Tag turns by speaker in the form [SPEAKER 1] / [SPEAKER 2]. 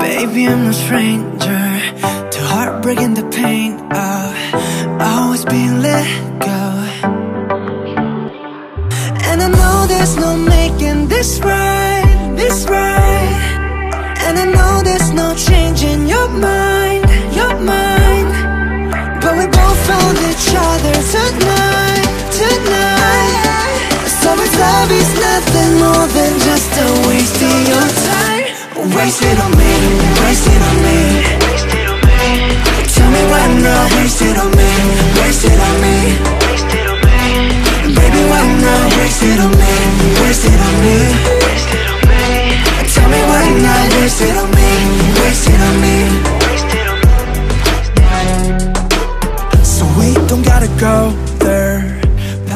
[SPEAKER 1] Baby, I'm no stranger to heartbreak and the pain of always being let go. And I know there's no making this right, this right. And I know there's no changing your mind, your mind. But we both found each other tonight, tonight. So it's love is nothing more than just a waste of your time. Waste it on me, waste it on me. Tell me why not, waste it on me, waste it on me. Baby, why not, waste it on me, waste it